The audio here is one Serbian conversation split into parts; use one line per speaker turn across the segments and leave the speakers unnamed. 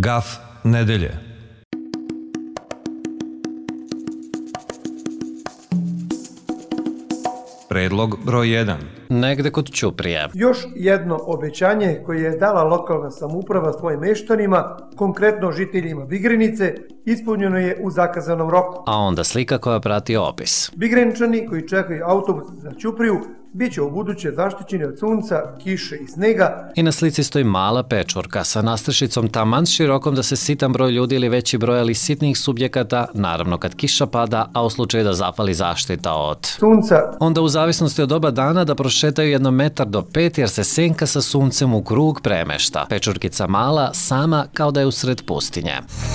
Gaf nedelje. Predlog broj 1.
Negde kod Ćuprije.
Još jedno obećanje koje je dala lokalna samouprava svojim meštanima, konkretno žiteljima Bigrenice, ispunjeno je u zakazanom roku.
A onda slika koja prati opis.
Bigreničani koji čekaju autobus za Ćupriju bit će u buduće zaštićeni od sunca, kiše i snega.
I na slici stoji mala pečurka sa nastrešicom taman širokom da se sitan broj ljudi ili veći broj ali sitnih subjekata, naravno kad kiša pada, a u slučaju da zapali zaštita od
sunca.
Onda u zavisnosti od doba dana da prošetaju 1 metar do 5 jer se senka sa suncem u krug premešta. Pečurkica mala, sama kao da je usred pustinje.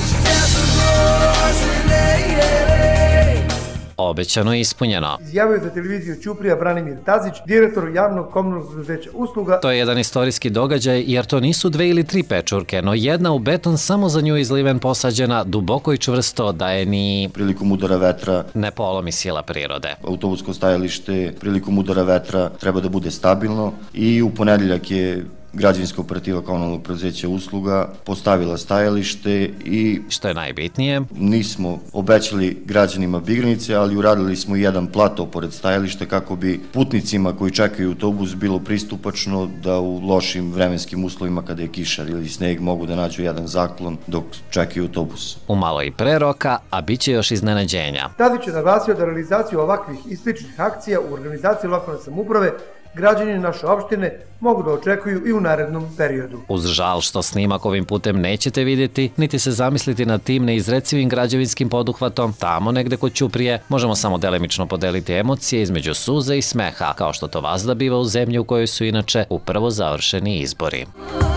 Obećano i ispunjeno.
Izjavio za televiziju Ćuprija Branimir Tazić, direktor javnog komunalnog preduzeća Usluga.
To je jedan istorijski događaj jer to nisu 2 ili 3 pečurke, no jedna u beton samo za nju izliven posađena, duboko i čvrsto da je ni
prilikom udara vetra
ne polomi sila prirode.
Autobusko stajalište prilikom udara vetra treba da bude stabilno i u ponedeljak je građevinska operativa komunalnog preduzeća Usluga postavila stajalište i,
što je najbitnije,
nismo obećali građanima Bigrenice, ali uradili smo jedan plato pored stajališta kako bi putnicima koji čekaju autobus bilo pristupačno da u lošim vremenskim uslovima kada je kišar ili sneg mogu da nađu jedan zaklon dok čekaju autobus.
Umalo i pre roka, a bit će još iznenađenja.
Tadić je naglasio da realizaciju ovakvih i sličnih akcija u organizaciji lokalne samouprave građani naše opštine mogu da očekuju i u narednom periodu.
Uz žal što snimak ovim putem nećete vidjeti, niti se zamisliti nad tim neizrecivim građevinskim poduhvatom, tamo negde kod Ćuprije, možemo samo delimično podeliti emocije između suze i smeha, kao što to vazda biva u zemlji u kojoj su inače upravo završeni izbori.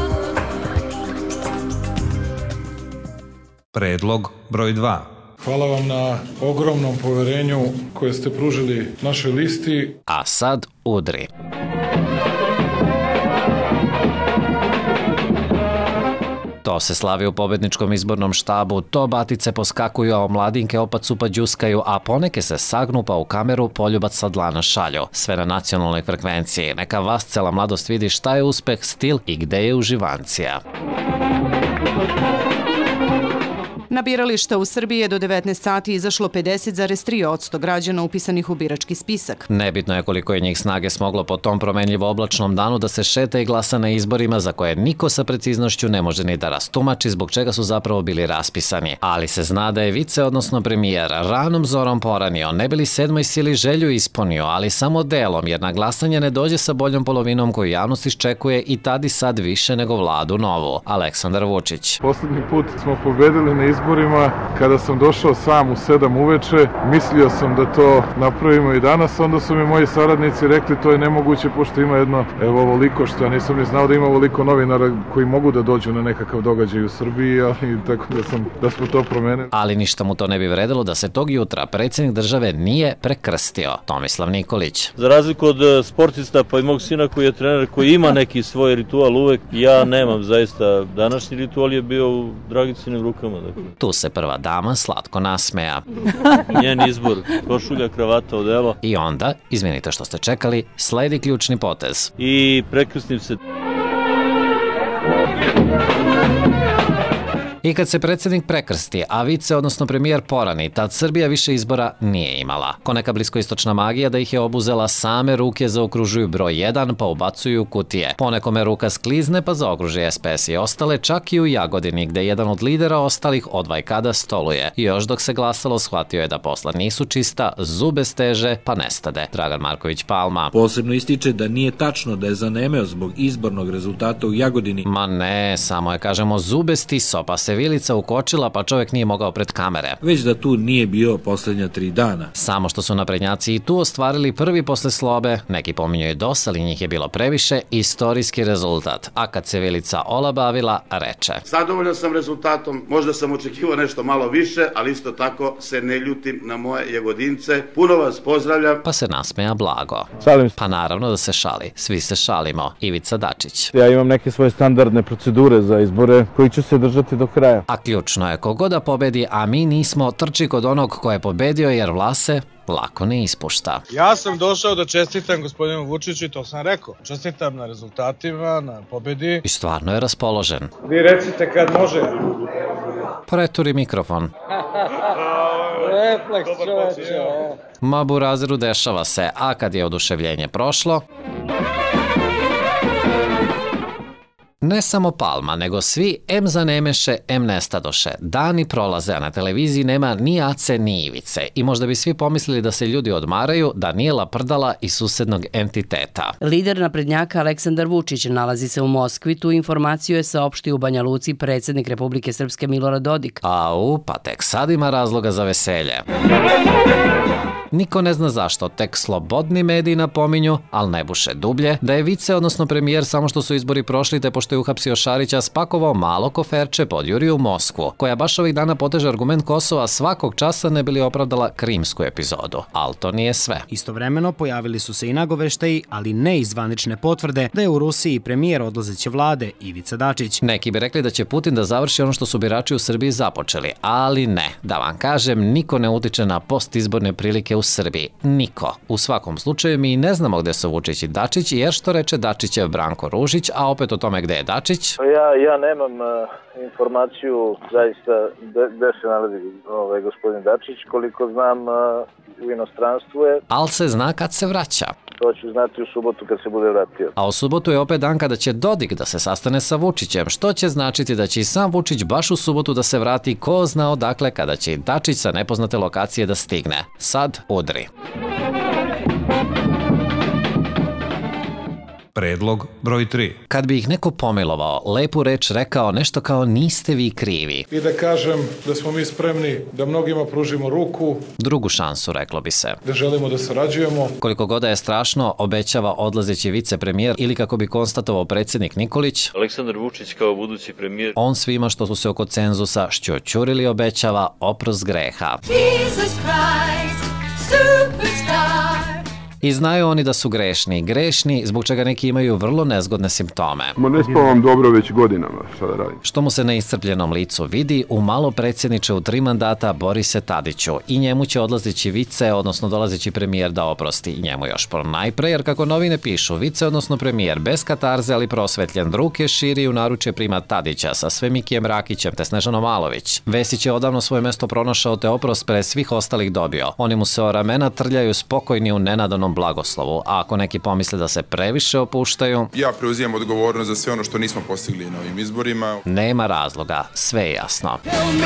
Predlog broj 2.
Hvala vam na ogromnom poverenju koje ste pružili našoj listi.
A sad udri. To se slavi u pobedničkom izbornom štabu, to batice poskakuju, a omladinke opacu pa đuskaju, a poneke se sagnu pa u kameru poljubac sa dlana šalju. Sve na nacionalnoj frekvenciji. Neka vas cela mladost vidi šta je uspeh, stil i gde je uživancija.
Na birališta u Srbiji je do 19 sati izašlo 50,3% građana upisanih u birački spisak.
Nebitno je koliko je njih snage smoglo po tom promenljivo oblačnom danu da se šeta i glasa na izborima za koje niko sa preciznošću ne može ni da rastumači zbog čega su zapravo bili raspisani. Ali se zna da je vice, odnosno premijer, ranom zorom poranio, ne bili 7. sili želju ispunio, ali samo delom, jer na glasanje ne dođe sa boljom polovinom koju javnost iščekuje i tad i sad više nego vladu novu. Aleksandar Vučić.
Poslednji put smo pobedili na izborima kada sam došao sam u 7 uveče, mislio sam da to napravimo i danas, onda su mi moji saradnici rekli to je nemoguće pošto ima jedno ovoliko, što ja nisam ni znao da ima ovoliko novinara koji mogu da dođu na nekakav događaj u Srbiji, ali tako da smo to promenili.
Ali ništa mu to ne bi vredelo da se tog jutra predsjednik države nije prekrstio. Tomislav Nikolić.
Za razliku od sportista pa i mog sina koji je trener, koji ima neki svoj ritual uvek, ja nemam zaista. Današnji ritual je bio u Dragicinim rukama. Dakle.
Tu se prva dama slatko nasmeja.
Njen izbor, košulja, kravata, odelo.
I onda, izvinite što ste čekali, sledi ključni potez.
I prekrstim se.
I kad se predsjednik prekrsti, a vice, odnosno premijer porani, tad Srbija više izbora nije imala. Ko neka bliskoistočna magija da ih je obuzela, same ruke zaokružuju broj 1 pa ubacuju u kutije. Ponekome ruka sklizne pa zaokruži SPS i ostale, čak i u Jagodini gde jedan od lidera ostalih odvajkada stoluje. Još dok se glasalo shvatio je da posla nisu čista, zube steže pa nestade. Dragan Marković Palma.
Posebno ističe da nije tačno da je zanemeo zbog izbornog rezultata u Jagodini.
Ma ne, samo je kažemo zube stiso pa se vilica ukočila pa čovjek nije mogao pred kamere.
Već da tu nije bio posljednja 3 dana.
Samo što su naprednjaci i tu ostvarili prvi posle slobe, neki pominju i DOS, ali njih je bilo previše, istorijski rezultat. A kad se vilica olabavila, reče.
Zadovoljan sam rezultatom, možda sam očekivao nešto malo više, ali isto tako se ne ljutim na moje Jagodince. Puno vas pozdravljam.
Pa se nasmeja blago.
Šalim se.
Pa naravno da se šali, svi se šalimo. Ivica Dačić.
Ja imam neke svoje standardne procedure za izbore koji ću se držati do kraja. kraja.
A ključno je, kogo da pobedi, a mi nismo, trči kod onog ko je pobedio, jer vlase lako ne ispušta.
Ja sam došao da čestitam gospodinu Vučiću i to sam rekao. Čestitam na rezultatima, na pobedi.
I stvarno je raspoložen.
Vi recite kad može.
Preturi mikrofon.
Refleks, čoveče.
Ma burazeru, dešava se, a kad je oduševljenje prošlo... Ne samo Palma, nego svi em zanemeše, em nestadoše. Dani prolaze, a na televiziji nema ni Ace ni Ivice. I možda bi svi pomislili da se ljudi odmaraju, da nije laprdala i susednog entiteta.
Lider naprednjaka Aleksandar Vučić nalazi se u Moskvi, tu informaciju je saopštio u Banja Luci predsjednik Republike Srpske Milorad Dodik.
Pa tek sad ima razloga za veselje. Niko ne zna zašto, tek slobodni mediji napominju, ali ne buše dublje, da je vice, odnosno premijer, samo što su izbori prošli te pošto je uhapsio Šarića, spakovao malo koferče pod Juriju u Moskvu, koja baš ovih dana poteže argument Kosova svakog časa ne bili opravdala krimsku epizodu. Ali to nije sve.
Istovremeno pojavili su se i nagoveštaji, ali ne i zvanične potvrde, da je u Rusiji premijer odlazeće vlade Ivica Dačić.
Neki bi rekli da će Putin da završi ono što su birači u Srbiji započeli, ali ne. Da vam kažem, niko ne utiče na postizborne prilike u Srbiji. Niko. U svakom slučaju mi ne znamo gde su Vučić i Dačić, jer što reče Dačićev Branko Ružić, a opet o tome gde je Dačić?
Ja nemam informaciju zaista gde se nalazi gospodin Dačić, koliko znam u inostranstvu je.
Al se zna kad se vraća.
To ću znati u subotu kad se bude vratio.
A u subotu je opet dan kada će Dodik da se sastane sa Vučićem, što će značiti da će i sam Vučić baš u subotu da se vrati, ko zna odakle, kada će i Dačić sa nepoznate lokacije da stigne. Sad udri.
Predlog broj 3.
Kad bi ih neko pomilovao, lepu reč rekao nešto kao niste vi krivi.
I da kažem da smo mi spremni da mnogima pružimo ruku.
Drugu šansu, reklo bi se.
Da želimo da sarađujemo.
Koliko god je strašno, obećava odlazeći vicepremijer ili kako bi konstatovao predsjednik Nikolić,
Aleksandar Vučić kao budući premijer.
On svima što su se oko cenzusa šćućurili obećava oprost greha. Jesus Christ, superstar. I znaju oni da su grešni, zbog čega neki imaju vrlo nezgodne simptome.
Ne spavam dobro već godinama, šta da radim.
Što mu se na iscrpljenom licu vidi, u malo predsjedniče u 3 mandata Borise Tadiću i njemu će odlazeći vice, odnosno dolazeći premijer da oprosti njemu još ponajpre, jer kako novine pišu, vice, odnosno premijer bez katarze, ali prosvetljen, ruke širi u naručje prima Tadića sa Svemikijem Rakićem te Snežanom Malović. Vesić je odavno svoje mesto pronašao te oprost pre svih ostalih dobio. Oni mu se o ramena trljaju spokojni u nenadanom blagoslovu, a ako neki pomisle da se previše opuštaju...
Ja preuzimam odgovornost za sve ono što nismo postigli na ovim izborima.
Nema razloga, sve je jasno.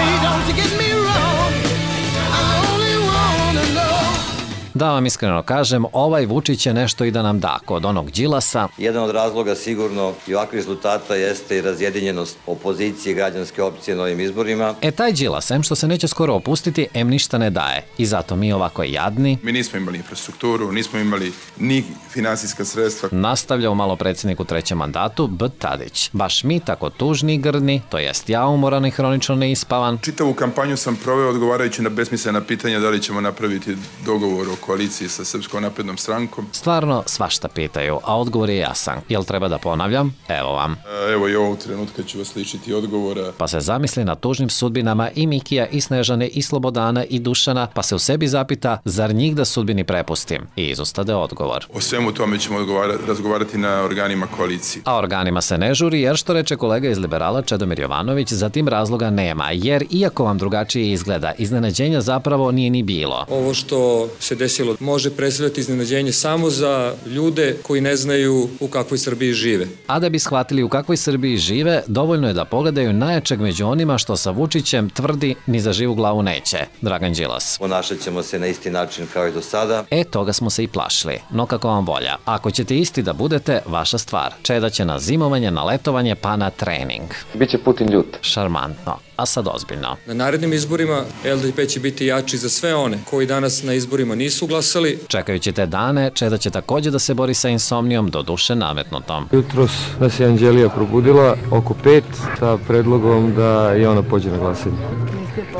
Da vam iskreno kažem, ovaj Vučić će nešto i da nam da kod onog Đilasa.
Jedan od razloga sigurno i ovakvih rezultata jeste i razjedinjenost opozicije građanske opcije na ovim izborima.
Taj Đilas, em što se neće skoro opustiti, em ništa ne daje. I zato mi ovako jadni.
Mi nismo imali infrastrukturu, nismo imali ni finansijska sredstva.
Nastavlja u malo predsjednik u 3. mandatu B. Tadić. Baš mi tako tužni i grdni, to jest ja umoran i hronično neispavan.
Čitavu kampanju sam proveo odgovarajući na besmislena pitanja da li ćemo napraviti dogovor o koaliciji sa Srpskom naprednom strankom.
Stvarno svašta pitaju, a odgovor je jasan. Jel treba da ponavljam? Evo vam.
Evo i ovog trenutka ću vas ličiti odgovora.
Pa se zamisli na tužnim sudbinama i Mikija, i Snežane, i Slobodana, i Dušana, pa se u sebi zapita, zar njih da sudbini prepustim? I izostade odgovor.
O svemu tome ćemo razgovarati na organima koalicije.
A organima se ne žuri, jer što reče kolega iz Liberala Čedomir Jovanović, za tim razloga nema, jer iako vam drugačije izgleda, iznenađenja zapravo nije ni bilo.
Ovo što se desilo može predstavljati iznenađenje samo za ljude koji ne znaju u kakvoj Srbiji žive.
A da bi shvatili u kakvoj Srbiji žive, dovoljno je da pogledaju najjačeg među onima što sa Vučićem tvrdi ni za živu glavu neće, Dragan Đilas.
Ponašat ćemo se na isti način kao i do sada.
Toga smo se i plašili, no kako vam volja. Ako ćete isti da budete, vaša stvar. Čeda će na zimovanje, na letovanje, pa na trening.
Biće Putin ljut.
Šarmantno. A sad ozbiljno.
Na narednim izborima LDP će biti jači za sve one koji danas na izborima nisu glasali.
Čekajući te dane, Čeda će također da se bori sa insomnijom, do duše nametnutom.
Jutros nas je Anđelija probudila oko 5 sa predlogom da i ona pođe na glasanje.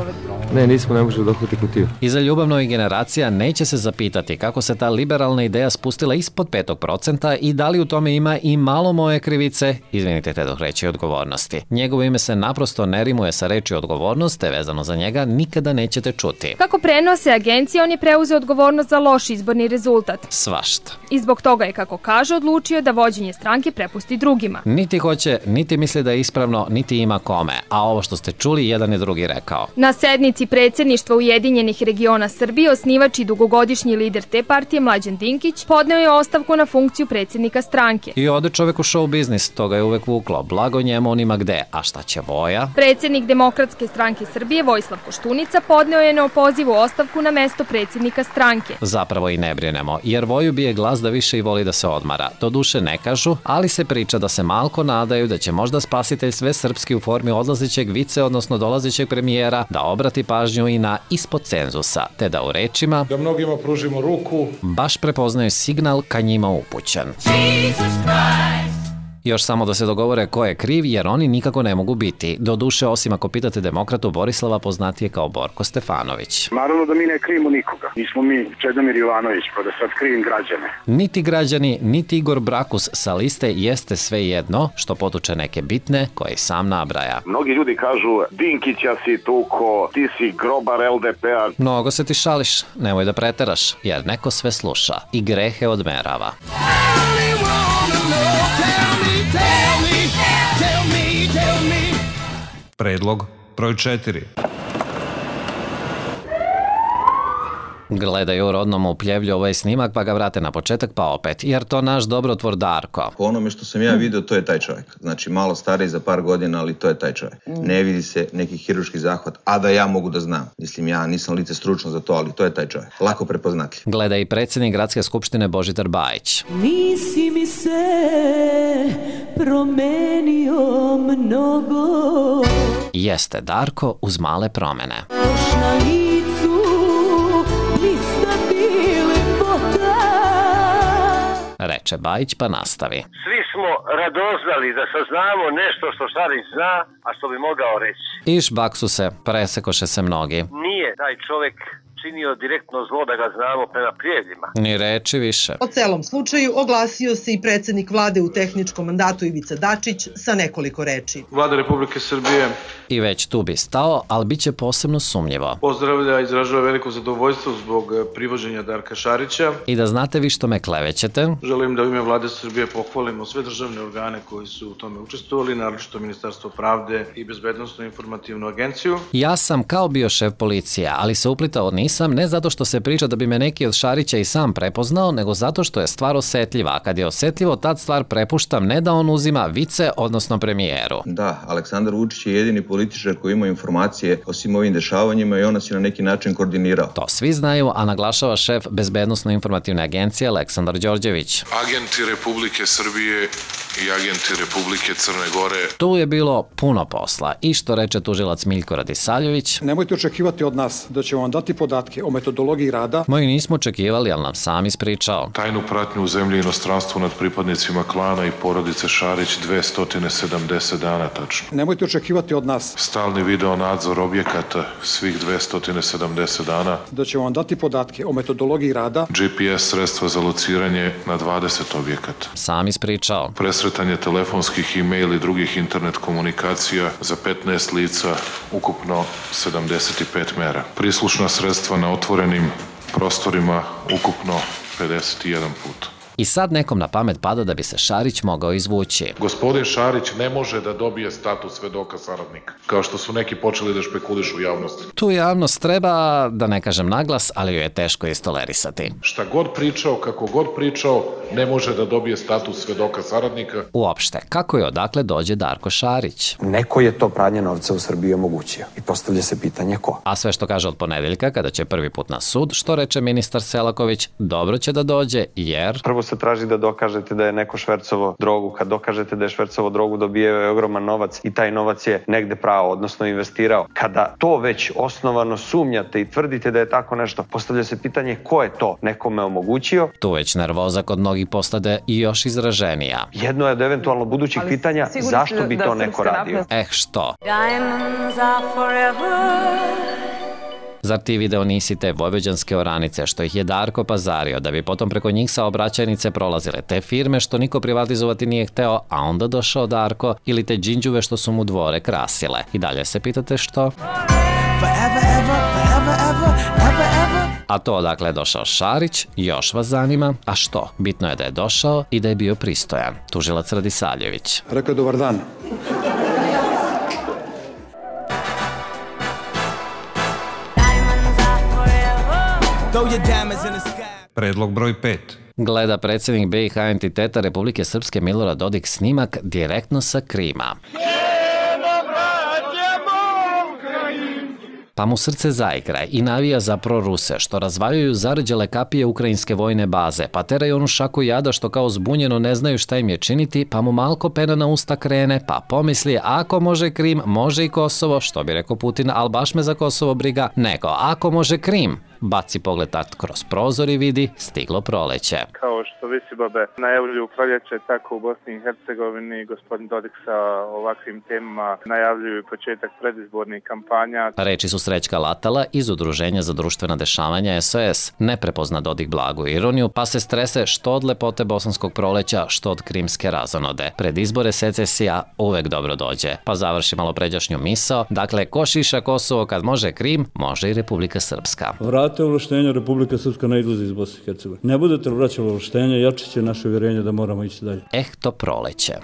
Ne, nismo, ne možemo dohvati kutiju.
Iza ljubavnog generacija neće se zapitati kako se ta liberalna ideja spustila ispod 5% i da li u tome ima i malo moje krivice, izvinite te dok reći odgovornosti. Njegovo ime se naprosto ne rimuje sa reči odgovornost, te vezano za njega nikada nećete čuti.
Kako prenose agencije, on je preuzeo odgovornost za loš izborni rezultat.
Svašta.
I zbog toga je, kako kaže, odlučio da vođenje stranke prepusti drugima.
Niti hoće, niti misli da je ispravno, niti ima kome. A ovo što ste čuli, jedan je drugi rekao.
Na sednici predsjedništva Ujedinjenih regiona Srbije osnivač i dugogodišnji lider te partije Mlađan Dinkić podneo je ostavku na funkciju predsjednika stranke.
I ode čovek u show biznis, toga je uvek vuklo. Blago njemu, on ima gde. A šta će Voja?
Predsjednik Demokratske stranke Srbije Vojislav Koštunica podneo je neopozivu ostavku na mesto predsjednika stranke.
Zapravo i ne brinemo, jer Voju bije glas da više i voli da se odmara. To duše ne kažu, ali se priča da se malko nadaju da će možda spasitelj sve srpski u formi odlazećeg vice, odnosno dolazećeg premijera, da obrati pažnju i na ispod cenzusa, te da u rečima
da mnogima pružimo ruku
baš prepoznaju signal ka njima upućen. Još samo da se dogovore ko je kriv, jer oni nikako ne mogu biti. Doduše, osim ako pitate demokratu Borislava, poznatije kao Borko Stefanović.
Naravno da mi ne krivimo nikoga. Nismo mi Čedomir Jovanović, pa da sad krivim građane.
Niti građani, niti Igor Brakus sa liste Jeste sve jedno, što potuče neke bitne koje sam nabraja.
Mnogi ljudi kažu, Dinkića si tuko, ti si grobar LDP-a.
Mnogo se ti šališ, nemoj da preteraš, jer neko sve sluša i grehe odmerava.
Predlog broj 4.
Gledaju u rodnom upljevlju ovaj snimak pa ga vrate na početak pa opet, jer to naš dobrotvor Darko.
Po onome što sam ja vidio, to je taj čovjek. Znači malo stariji za par godina, ali to je taj čovjek. Ne vidi se neki hirurški zahvat, a da ja mogu da znam. Mislim, ja nisam lice stručno za to, ali to je taj čovjek. Lako prepoznatljiv.
Gleda i predsjednik Gradske skupštine Božidar Bajić.
Nisi mi se promenio mnogo.
Jeste Darko uz male promene.
Na licu
reče Bajić pa nastavi.
Svi smo radoznali da saznamo nešto što Šarić zna, a što bi mogao reći.
Iš baksu se, presekoše se mnogi.
Nije taj čovek činio direktno zlo da ga znamo prema prijateljima.
Ni reči više.
O celom slučaju oglasio se i predsjednik vlade u tehničkom mandatu Ivica Dačić sa nekoliko reči.
Vlada Republike Srbije
i već tu bi stao, ali bit će posebno sumnjivo.
Pozdravlja i izražava veliko zadovoljstvo zbog privođenja Darka Šarića.
I da znate vi što me klevećete.
Želim da u ime Vlade Srbije pohvalimo sve državne organe koji su u tome učestvovali, naročito Ministarstvo pravde i Bezbednosnu informativnu agenciju.
Ja sam kao bio šef policije, ali se uplitao nisam, ne zato što se priča da bi me neki od Šarića i sam prepoznao, nego zato što je stvar osetljiva. A kad je osetljivo, tad stvar prepuštam ne da on uzima vice, odnosno premijeru.
Da, Aleksandar Vučić je jedini političar koji ima informacije o svim ovim dešavanjima i on nas je na neki način koordinirao.
To svi znaju, a naglašava šef Bezbednosno-informativne agencije Aleksandar Đorđević.
Agenti Republike Srbije i agenti Republike Crne Gore.
Tu je bilo puno posla i što reče tužilac Miljko Radisaljević.
Nemojte očekivati od nas da ćemo vam dati podatke o metodologiji rada.
Moji nismo očekivali, ali nam sam ispričao.
Tajnu pratnju u zemlji i inostranstvu nad pripadnicima klana i porodice Šarić 270 dana tačno.
Nemojte očekivati od nas.
Stalni video nadzor objekata svih 270 dana.
Da ćemo vam dati podatke o metodologiji rada.
GPS sredstva za lociranje na 20 objekata.
Sam ispričao.
Presretanje telefonskih, e-mail i drugih internet komunikacija za 15 lica, ukupno 75 mera. Prislušna sredstva na otvorenim prostorima, ukupno 51 put.
I sad nekom na pamet pada da bi se Šarić mogao izvući.
Gospodin Šarić ne može da dobije status svedoka saradnika, kao što su neki počeli da špekulišu u javnosti.
Tu javnost treba, da ne kažem naglas, ali joj je teško istolerisati.
Šta god pričao, kako god pričao, ne može da dobije status svedoka saradnika.
Uopšte, kako je odakle dođe Darko Šarić?
Neko je to pranje novca u Srbiji omogućio i postavlja se pitanje ko.
A sve što kaže od ponedeljka, kada će prvi put na sud, što reče ministar Selaković, dobro će da dođe, jer...
Prvo se traži da dokažete da je neko švercovo drogu. Kad dokažete da je švercovo drogu, dobijao je ogroman novac i taj novac je negde prao, odnosno investirao. Kada to već osnovano sumnjate i tvrdite da je tako nešto, postavlja se pitanje ko je to nekome omogućio.
Tu već nervoza kod mnogih postade i još izraženija.
Jedno je od eventualno budućih pitanja zašto bi to neko radio.
Što?
Diamonds are forever
Zar ti video nisi te vojvođanske oranice što ih je Darko pazario, da bi potom preko njih saobraćajnice prolazile, te firme što niko privatizovati nije hteo, a onda došao Darko, ili te džinđuve što su mu dvore krasile. I dalje se pitate što? A to odakle je došao Šarić, još vas zanima, a što? Bitno je da je došao i da je bio pristojan. Tužilac Radisavljević.
Rekao dobar dan.
Predlog broj 5.
Gleda predsjednik BiH entiteta Republike Srpske Milorad Dodik snimak direktno sa Krima. Pa mu srce zaigra i navija za proruse, što razvaljuju zarđale kapije ukrajinske vojne baze, pa teraju onu šaku jada što kao zbunjeno ne znaju šta im je činiti, pa mu malko pena na usta krene, pa pomisli ako može Krim, može i Kosovo, što bi rekao Putin, al baš me za Kosovo briga, nego ako može Krim, baci pogled tat kroz prozor i vidi stiglo proleće.
Kao što visibabe najavljuju proljeće, tako u Bosni i Hercegovini gospodin Dodik sa ovakvim temama najavljuju početak predizbornih kampanja.
Reči su Srećka Latala iz Udruženja za društvena dešavanja SOS. Ne prepozna Dodik blagu ironiju, pa se strese što od lepote bosanskog proleća, što od krimske razonode. Pred izbore secesija uvek dobro dođe. Pa završi malo pređašnju misao. Dakle, ko šiša Kosovo kad može Krim, može i Republika Srpska.
Vrate ovlaštenja, Republika Srpska ne izlazi iz Bosne i Hercegovine. Ne budete vraćali ovlaštenja, jače će naše uvjerenje da moramo ići dalje.
To proleće.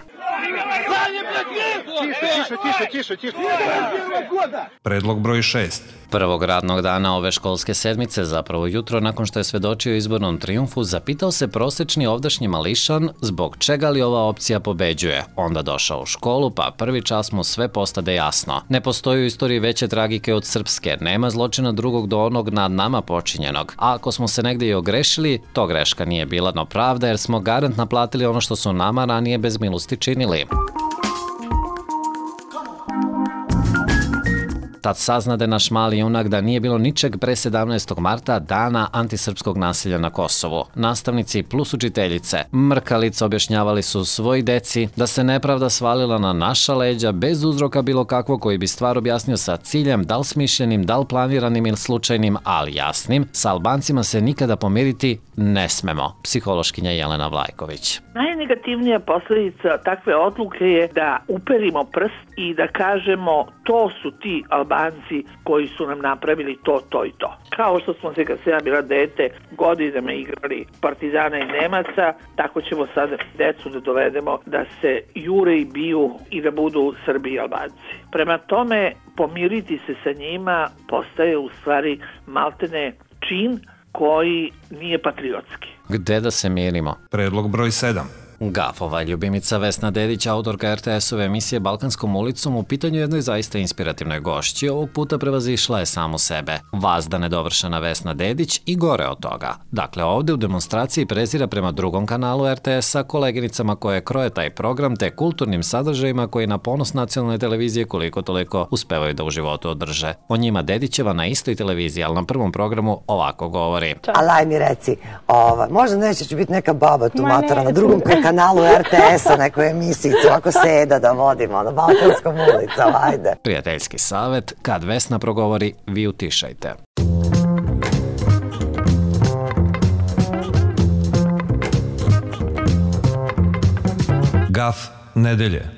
Predlog broj 6.
Prvog radnog dana ove školske sedmice, zapravo jutro nakon što je svedočio izbornom trijumfu, zapitao se prosečni ovdašnji mališan zbog čega li ova opcija pobeđuje. Onda došao u školu, pa prvi čas mu sve postade jasno. Ne postoji u istoriji veće tragike od srpske, nema zločina drugog do onog nad nama počinjenog. A ako smo se negdje i ogrešili, to greška nije bila, no pravda, jer smo garant naplatili ono što su nama ranije bez milosti činili. Tad saznade naš mali junak da nije bilo ničeg pre 17. marta, dana antisrpskog nasilja na Kosovu. Nastavnici plus učiteljice mrkalice objašnjavali su svoj deci da se nepravda svalila na naša leđa bez uzroka bilo kakvog koji bi stvar objasnio sa ciljem, da li smišljenim, da li planiranim ili slučajnim, ali jasnim, sa Albancima se nikada pomiriti ne smemo. Psihološkinja Jelena Vlajković.
Najnegativnija posljedica takve odluke je da uperimo prst i da kažemo to su ti Albanci koji su nam napravili to, to i to. Kao što smo se kad se ja bila dete godinama igrali Partizana i Nemaca, tako ćemo sad decu da dovedemo da se jure i biju i da budu Srbi i Albanci. Prema tome, pomiriti se sa njima postaje u stvari maltene čin koji nije patriotski.
Gde da se mirimo?
Predlog broj 7.
Gafova ljubimica Vesna Dedić, autorka RTS-ove emisije Balkanskom ulicom, u pitanju jednoj zaista inspirativnoj gošći, ovog puta prevazišla je samu sebe. Vazda nedovršena Vesna Dedić i gore od toga. Dakle, ovde u demonstraciji prezira prema drugom kanalu RTS-a, koleginicama koje kroje taj program, te kulturnim sadržajima koji na ponos nacionalne televizije koliko toliko uspevaju da u životu održe. O njima Dedićeva na istoj televiziji, ali na prvom programu ovako govori.
Ali aj mi reci, možda neće će biti neka baba tu matora na drugom kanalu RTS-a, nekoj emisiji, ovako seda da vodimo, na Balkanskom ulicom, ajde.
Prijateljski savjet, kad Vesna progovori, vi utišajte.
Gaf nedelje.